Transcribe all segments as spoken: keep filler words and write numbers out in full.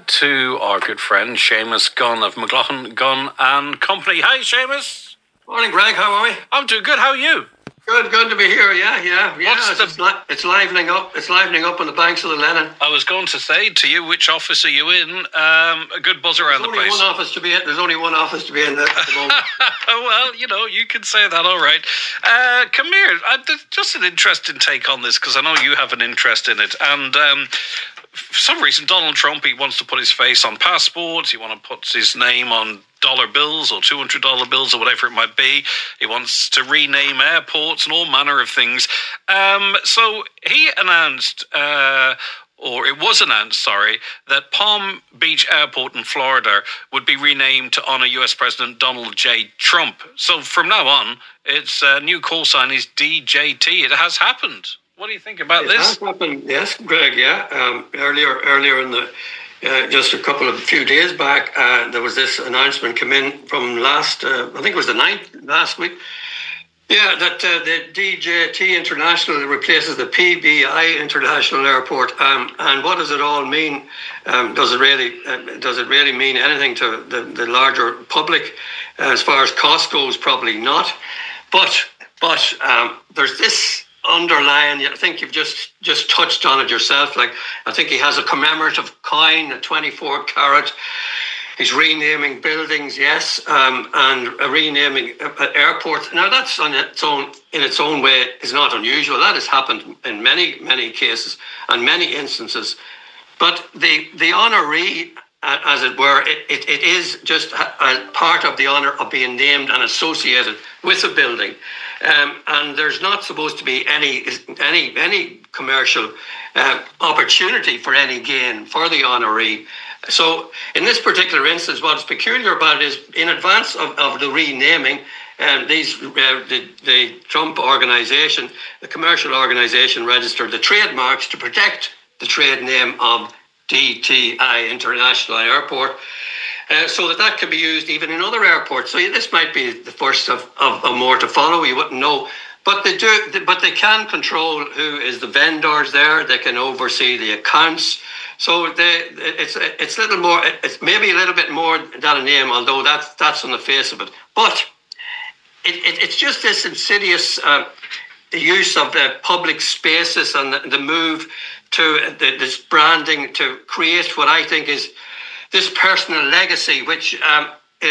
to our good friend Seamus Gunn of McLaughlin Gunn and Company. Hi, Seamus. Morning, Greg. How are we? I'm doing good. How are you? Good, good to be here. Yeah, yeah, yeah. What's It's, the- li- it's livening up. It's livening up on the banks of the Lennon. I was going to say to you, which office are you in? Um, a good buzz around There's the only place. one office to be in. There's only one office to be in at the moment. Well, you know, you can say that, all right. Uh, come here. I, just an interesting take on this, because I know you have an interest in it. And um, for some reason, Donald Trump, he wants to put his face on passports. He wants to put his name on dollar bills or two hundred dollar bills or whatever it might be. He wants to rename airports and all manner of things. Um, so he announced... Uh, or it was announced, sorry, that Palm Beach Airport in Florida would be renamed to honour U S President Donald J. Trump. So from now on, its uh, new call sign is D J T. It has happened. What do you think about It this? has happened, yes, Greg. Yeah. Um, earlier, earlier in the uh, just a couple of few days back, uh, there was this announcement come in from last. Uh, I think it was the ninth last week. Yeah, that uh, the D J T International replaces the P B I International Airport. Um, and what does it all mean? Um, does it really uh, does it really mean anything to the, the larger public? Uh, as far as cost goes, probably not. But but um, there's this underlying. I think you've just just touched on it yourself. Like, I think he has a commemorative coin, a twenty-four carat. He's renaming buildings, yes, um, and uh, renaming uh, airports. Now, that's on its own, in its own way, is not unusual. That has happened in many, many cases and many instances. But the the honoree, uh, as it were, it, it, it is just a, a part of the honour of being named and associated with a building. Um, and there's not supposed to be any any any commercial uh, opportunity for any gain for the honoree. So in this particular instance, what's peculiar about it is, in advance of, of the renaming, um, these uh, the, the Trump organization, the commercial organization, registered the trademarks to protect the trade name of D T I International Airport, uh, so that that can be used even in other airports. So this might be the first of, of, of more to follow. You wouldn't know. But they do, but they can control who is the vendors there. They can oversee the accounts. So they, it's it's a little more. It's maybe a little bit more than a name, although that's that's on the face of it. But it, it it's just this insidious uh, use of the public spaces and the, the move to the, this branding to create what I think is this personal legacy, which um,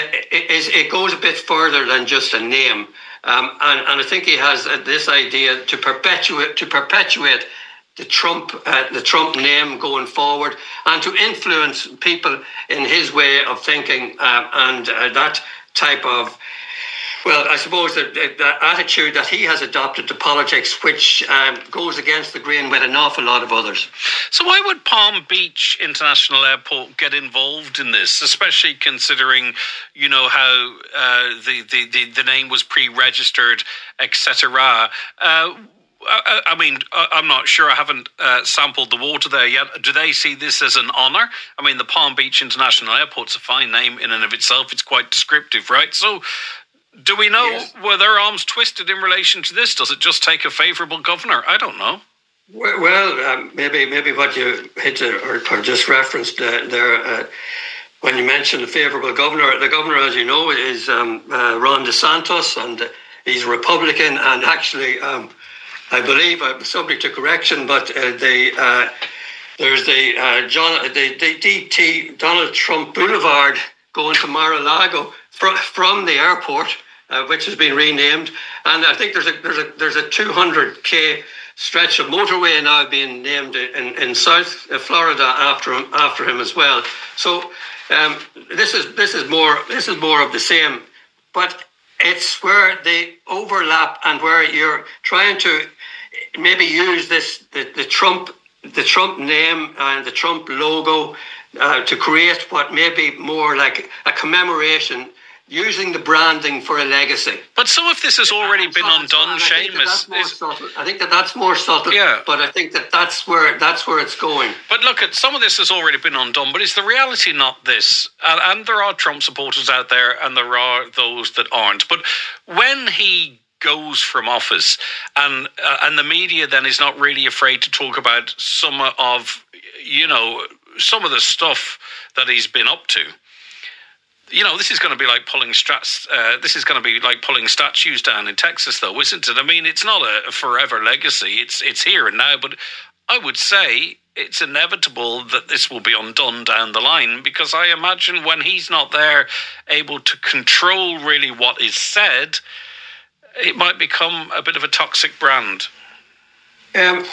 is it goes a bit further than just a name. Um, and, and I think he has uh, this idea to perpetuate to perpetuate the Trump uh, the Trump name going forward, and to influence people in his way of thinking, uh, and uh, that type of, well, I suppose that the attitude that he has adopted to politics, which um, goes against the grain with an awful lot of others. So why would Palm Beach International Airport get involved in this, especially considering, you know, how uh, the, the, the, the name was pre-registered, et cetera? Uh, I, I mean, I'm not sure. I haven't uh, sampled the water there yet. Do they see this as an honour? I mean, the Palm Beach International Airport's a fine name in and of itself. It's quite descriptive, right? So do we know, yes, were their arms twisted in relation to this? Does it just take a favourable governor? I don't know. Well, um, maybe maybe what you hit or, or just referenced uh, there, uh, when you mentioned a favourable governor, the governor, as you know, is um, uh, Ron DeSantis, and uh, he's a Republican, and actually, um, I believe, I'm subject to correction, but uh, the uh, there's the uh, John the, the D T Donald Trump Boulevard going to Mar-a-Lago fr- from the airport, uh, which has been renamed, and I think there's a there's a there's a two hundred k stretch of motorway now being named in, in South Florida after him after him as well. So um, this is this is more this is more of the same, but it's where they overlap and where you're trying to maybe use this the, the Trump the Trump name and the Trump logo uh, to create what may be more like a commemoration, using the branding for a legacy. But some of this has already been undone, Seamus. I think that that's more subtle. Yeah. But I think that that's where that's where it's going. But look, at some of this has already been undone. But is the reality not this? And, and there are Trump supporters out there, and there are those that aren't. But when he goes from office, and uh, and the media then is not really afraid to talk about some of, you know, some of the stuff that he's been up to, you know, this is going to be like pulling strats. Uh, this is going to be like pulling statues down in Texas, though, isn't it? I mean, it's not a, a forever legacy. It's it's here and now, but I would say it's inevitable that this will be undone down the line, because I imagine when he's not there, able to control really what is said, it might become a bit of a toxic brand. Um,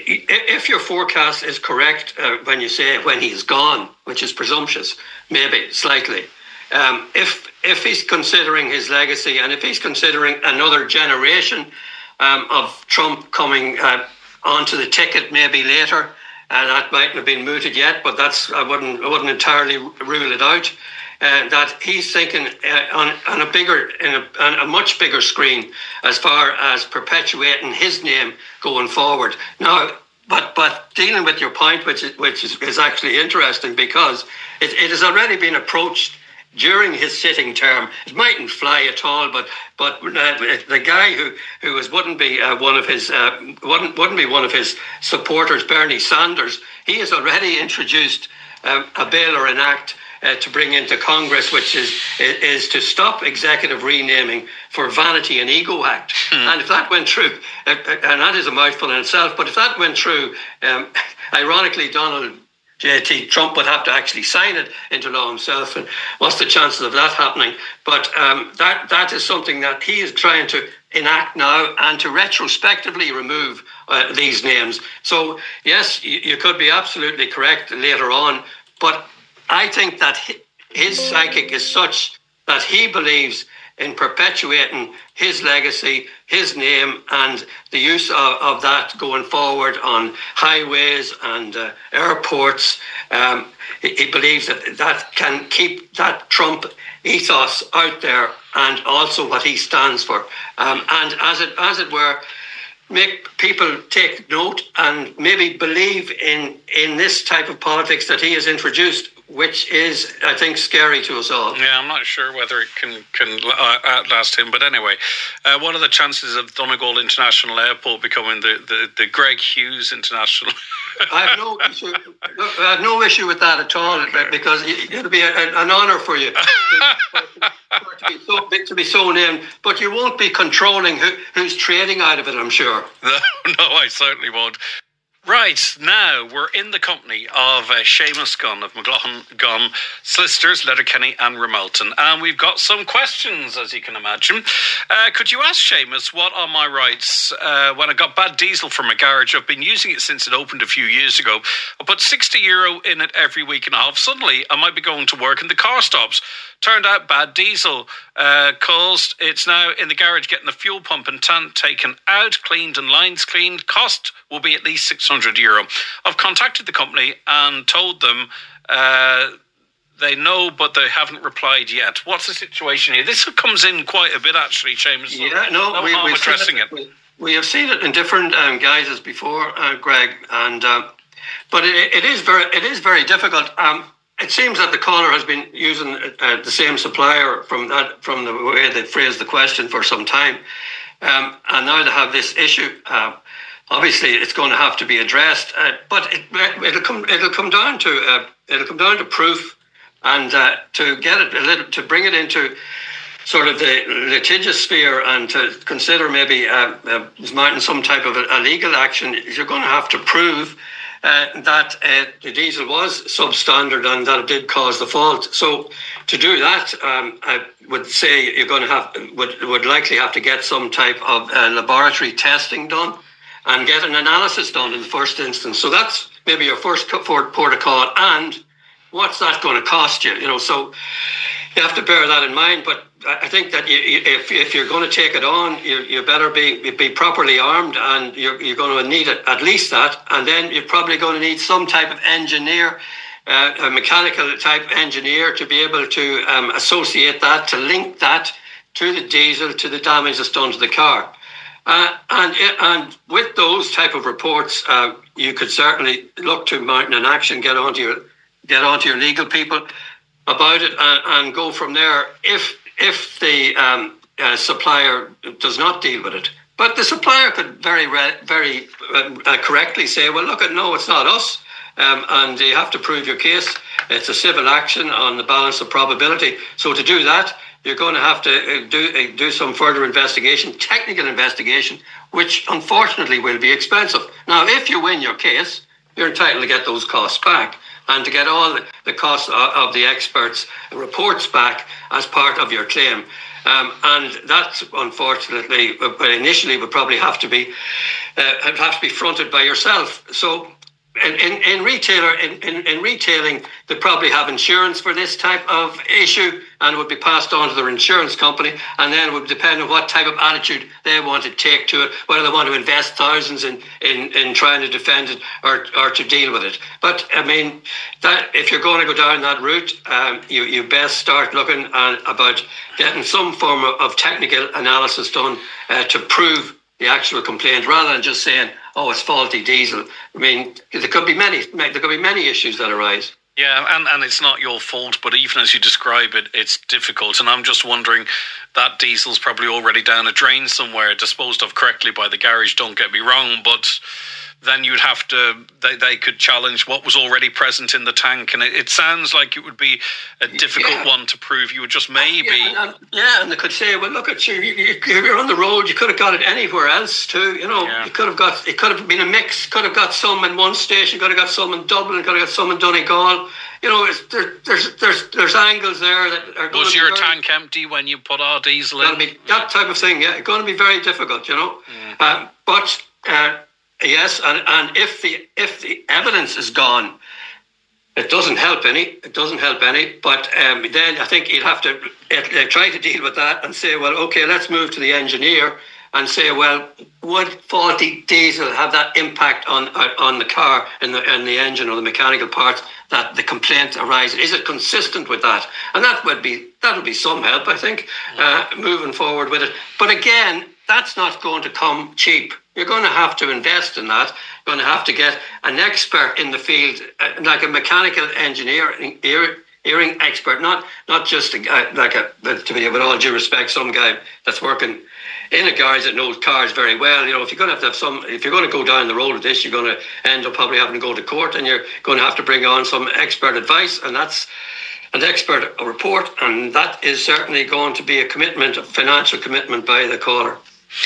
if your forecast is correct uh, when you say when he's gone, which is presumptuous, maybe slightly. Um, if if he's considering his legacy, and if he's considering another generation um, of Trump coming uh, onto the ticket maybe later, and that mightn't have been mooted yet, but that's I wouldn't I wouldn't entirely rule it out. Uh, that he's thinking uh, on on a bigger, in a, on a much bigger screen as far as perpetuating his name going forward. Now, but but dealing with your point, which is, which is, is actually interesting, because it, it has already been approached during his sitting term. It mightn't fly at all, but but uh, the guy who who was wouldn't be uh, one of his uh, wouldn't wouldn't be one of his supporters, Bernie Sanders. He has already introduced uh, a bill or an act uh, to bring into Congress, which is is to stop executive renaming for Vanity and Ego Act. Hmm. And if that went through, uh, and that is a mouthful in itself, but if that went through, um, ironically, Donald J T Trump would have to actually sign it into law himself, and what's the chances of that happening? But um, that that is something that he is trying to enact now, and to retrospectively remove uh, these names. So yes, you, you could be absolutely correct later on, but I think that his psychic is such that he believes in perpetuating his legacy, his name, and the use of, of that going forward on highways and uh, airports. Um, he, he believes that that can keep that Trump ethos out there, and also what he stands for. Um, and as it as it were, make people take note and maybe believe in, in this type of politics that he has introduced, which is, I think, scary to us all. Yeah, I'm not sure whether it can can outlast him. But anyway, uh, what are the chances of Donegal International Airport becoming the, the, the Greg Hughes International? I have no issue. I have no issue with that at all, because it'll be a, an honour for you to, to, be so, to be so named. But you won't be controlling who, who's trading out of it, I'm sure. No, no, I certainly won't. Right, now we're in the company of uh, Seamus Gunn of McLaughlin Gunn Solicitors, Letterkenny and Ramelton. And we've got some questions, as you can imagine. Uh, could you ask Seamus, what are my rights uh, when I got bad diesel from my garage? I've been using it since it opened a few years ago. I put sixty euro in it every week and a half. Suddenly, I might be going to work and the car stops. Turned out bad diesel uh, caused it's now in the garage getting the fuel pump and tank taken out, cleaned and lines cleaned. Cost will be at least six hundred euro. I've contacted the company and told them uh, they know, but they haven't replied yet. What's the situation here? This comes in quite a bit, actually, Seamus. Yeah, no, no we, harm we've addressing it. it. We, we have seen it in different um, guises before, uh, Greg, and uh, but it, it is very it is very difficult. Um, It seems that the caller has been using uh, the same supplier from that from the way they phrased the question for some time, um, and now they have this issue. Uh, obviously, it's going to have to be addressed, uh, but it, it'll come it'll come down to uh, it'll come down to proof, and uh, to get it a little, to bring it into sort of the litigious sphere, and to consider maybe uh, uh, mounting some type of a, a legal action. You're going to have to prove Uh, that uh, the diesel was substandard and that it did cause the fault. So to do that, um, I would say you're going to have would would likely have to get some type of uh, laboratory testing done and get an analysis done in the first instance. So that's maybe your first port of call. And what's that going to cost you? You know, so you have to bear that in mind. But I think that you, if if you're going to take it on, you you better be be properly armed, and you're you're going to need it, at least that, and then you're probably going to need some type of engineer, uh, a mechanical type engineer, to be able to um, associate that, to link that to the diesel, to the damage that's done to the car, uh, and and with those type of reports, uh, you could certainly look to mounting an action, get onto your get onto your legal people about it, and, and go from there. If If the um, uh, supplier does not deal with it, but the supplier could very, very uh, correctly say, "Well, look, at no, it's not us. um, and you have to prove your case. It's a civil action on the balance of probability. So to do that, you're going to have to do do some further investigation, technical investigation, which unfortunately will be expensive. Now, if you win your case, you're entitled to get those costs back and to get all the costs of the experts' reports back as part of your claim. Um, and that, unfortunately, initially would probably have to be uh, have to be fronted by yourself. So, in, in, in retailer in, in, in retailing, they probably have insurance for this type of issue, and it would be passed on to their insurance company, and then it would depend on what type of attitude they want to take to it, whether they want to invest thousands in, in, in trying to defend it or or to deal with it. But I mean, that if you're going to go down that route, um, you you best start looking at, about getting some form of, of technical analysis done uh, to prove the actual complaint, rather than just saying, "Oh, it's faulty diesel." I mean, there could be many there could be many issues that arise. Yeah, and, and it's not your fault, but even as you describe it, it's difficult. And I'm just wondering, that diesel's probably already down a drain somewhere, disposed of correctly by the garage, don't get me wrong, but then you'd have to, they, they could challenge what was already present in the tank. And it, it sounds like it would be a difficult yeah. one to prove. You would just maybe... Yeah and, yeah, and they could say, well, look at you, you, you, you're on the road, you could have got it anywhere else too. You know, yeah. you could have got, it could have been a mix, could have got some in one station, could have got some in Dublin, could have got some in Donegal. You know, it's, there, there's there's there's angles there that are going Was to your be very, tank empty when you put our diesel in? Be, that type of thing, yeah. It's going to be very difficult, you know. Mm. Uh, but, uh, yes, and, and if the if the evidence is gone, it doesn't help any. It doesn't help any. But um, then I think you'd have to uh, try to deal with that and say, well, okay, let's move to the engineer and say, well, would faulty diesel have that impact on uh, on the car and the and the engine or the mechanical parts that the complaint arises? Is it consistent with that? And that would be that would be some help, I think, uh, moving forward with it. But again, that's not going to come cheap. You're going to have to invest in that. You're going to have to get an expert in the field, uh, like a mechanical engineer, ear, hearing expert, not not just a guy, like a, to be, with all due respect, some guy that's working in a garage that knows cars very well. You know, if you're going to have to have some, if you're going to go down the road of this, you're going to end up probably having to go to court, and you're going to have to bring on some expert advice, and that's an expert report, and that is certainly going to be a commitment, a financial commitment by the caller.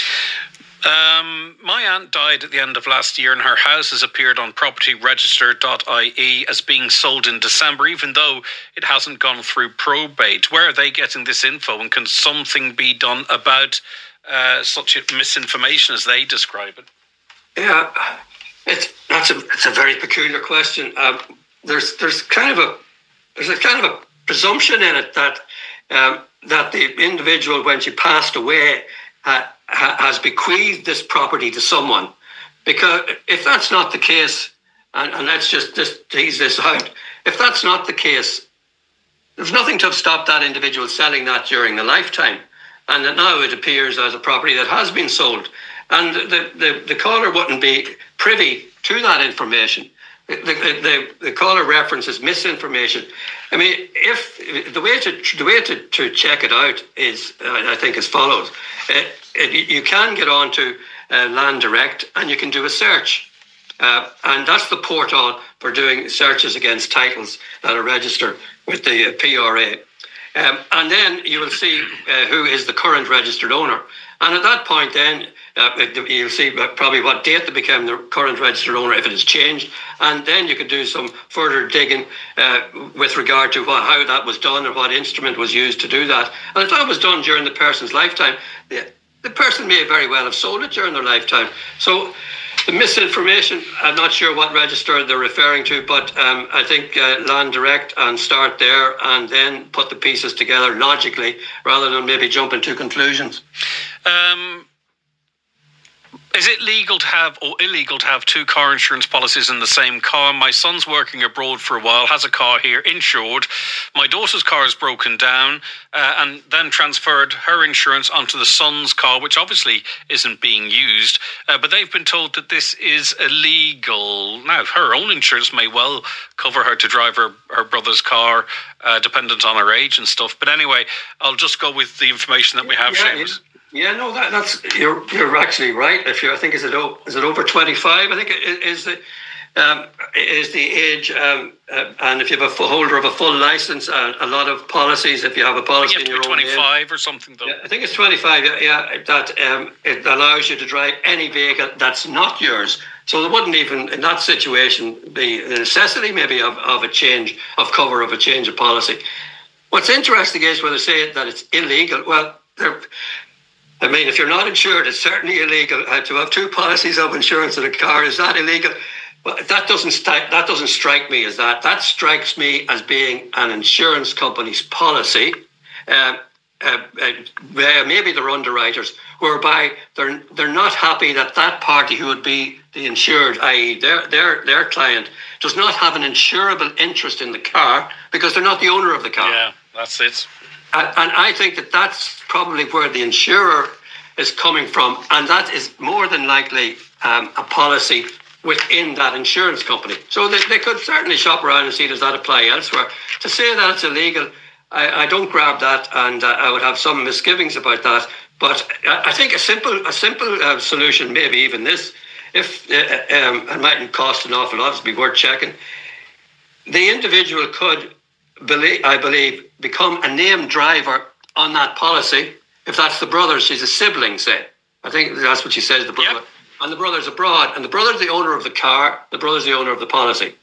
Um, my aunt died at the end of last year, and her house has appeared on property register dot I E as being sold in December, even though it hasn't gone through probate. Where are they getting this info, and can something be done about uh, such misinformation as they describe it? Yeah, it's that's a it's a very peculiar question. Um, there's there's kind of a there's a kind of a presumption in it that um, that the individual, when she passed away, uh, has bequeathed this property to someone, because if that's not the case, and, and let's just, just tease this out, if that's not the case, there's nothing to have stopped that individual selling that during the lifetime, and that now it appears as a property that has been sold, and the, the, the caller wouldn't be privy to that information. The, the, the, the caller references misinformation. I mean, if the way to the way to, to check it out is, uh, I think, as follows: it, it, you can get on to uh, Land Direct and you can do a search, uh, and that's the portal for doing searches against titles that are registered with the uh, P R A. Um, and then you will see uh, who is the current registered owner. And at that point, then uh, you'll see probably what date they became the current registered owner, if it has changed. And then you could do some further digging uh, with regard to what, how that was done or what instrument was used to do that. And if that was done during the person's lifetime, the, the person may very well have sold it during their lifetime. So the misinformation, I'm not sure what register they're referring to, but um, I think uh, Land Direct, and start there and then put the pieces together logically rather than maybe jumping to conclusions. Um, is it legal to have or illegal to have two car insurance policies in the same car? My son's working abroad for a while, has a car here insured. My daughter's car is broken down uh, and then transferred her insurance onto the son's car, which obviously isn't being used. Uh, but they've been told that this is illegal. Now, her own insurance may well cover her to drive her, her brother's car, uh, dependent on her age and stuff. But anyway, I'll just go with the information that we have, yeah, Seamus. Yeah, no, that, that's you're you're actually right. If you're, I think is it is it over twenty-five? I think it is. It, um, is the age. Um, uh, and if you have a full holder of a full license, uh, a lot of policies, if you have a policy you have in to your be own twenty-five name, or something, though. Yeah, I think it's twenty-five. Yeah, yeah that um, it allows you to drive any vehicle that's not yours. So there wouldn't even, in that situation, be a necessity maybe of, of a change of cover, of a change of policy. What's interesting is when they say that it's illegal. Well, I mean, if you're not insured, it's certainly illegal. Uh, to have two policies of insurance in a car, is that illegal? Well, that doesn't st- that doesn't strike me as that. That strikes me as being an insurance company's policy. Uh, Uh, uh, maybe they're underwriters, whereby they're they're not happy that that party who would be the insured, that is, their their their client, does not have an insurable interest in the car because they're not the owner of the car. Yeah, that's it. And, and I think that that's probably where the insurer is coming from, and that is more than likely um, a policy within that insurance company. So they, they could certainly shop around and see does that apply elsewhere. To say that it's illegal, I, I don't grab that, and uh, I would have some misgivings about that. But I, I think a simple a simple uh, solution, maybe even this, if uh, um, it mightn't cost an awful lot, it'd be worth checking. The individual could, believe, I believe, become a named driver on that policy. If that's the brother, she's a sibling, say. I think that's what she says, the brother. Yep. And the brother's abroad, and the brother's the owner of the car, the brother's the owner of the policy.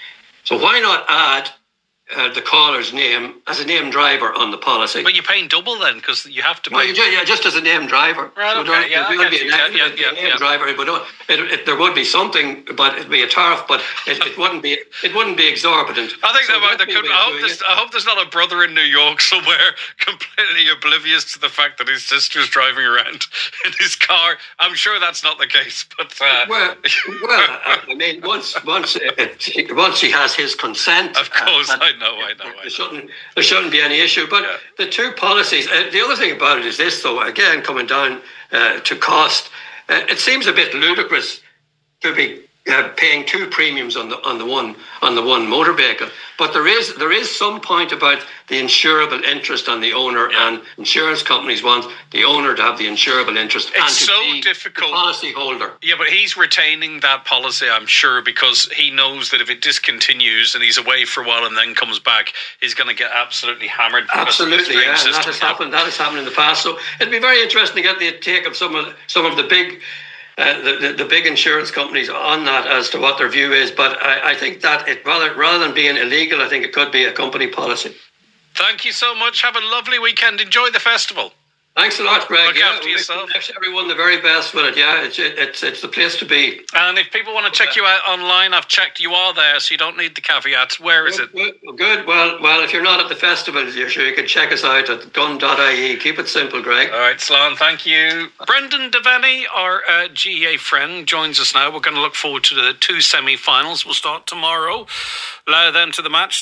So why not add Uh, the caller's name as a named driver on the policy? But you're paying double then, because you have to pay. Well, you just, yeah, just as a named driver. Right, so okay, yeah, I get be you. a, yeah, yeah, a yeah, named yeah. driver, but it, it, there would be something, but it'd be a tariff, but it, it wouldn't be it wouldn't be exorbitant. I think so there, there could. I hope, there's, I hope there's not a brother in New York somewhere completely oblivious to the fact that his sister's driving around in his car. I'm sure that's not the case, but uh... well, well, I mean, once once it, once he has his consent, of course, uh, I know, I know. I know. Shouldn't, there shouldn't be any issue. But yeah. the two policies, uh, the other thing about it is this, though, again, coming down uh, to cost, uh, it seems a bit ludicrous to be uh, paying two premiums on the on the one on the one motor vehicle. But there is there is some point about the insurable interest on the owner, yeah. and insurance companies want the owner to have the insurable interest. It's and to so be difficult. The policy holder. Yeah, but he's retaining that policy, I'm sure, because he knows that if it discontinues and he's away for a while and then comes back, he's going to get absolutely hammered. Absolutely, yeah. And that has happened. That has happened in the past. So it'd be very interesting to get the take of some of some of the big. Uh, the, the the big insurance companies on that as to what their view is, but I, I think that it rather rather than being illegal, I think it could be a company policy. Thank you so much. Have a lovely weekend. Enjoy the festival. Thanks a lot, Greg. Look yeah, after yourself. Wish everyone the very best with it. Yeah, it's it's it's the place to be. And if people want to check you out online, I've checked you are there, so you don't need the caveats. Where is good, it? Good. good. Well, well, if you're not at the festival, you're sure you can check us out at gun dot I E. Keep it simple, Greg. All right, Slán, thank you. Brendan Devaney, our uh, G A A friend, joins us now. We're going to look forward to the two semi-finals. We'll start tomorrow. Uh, then to the match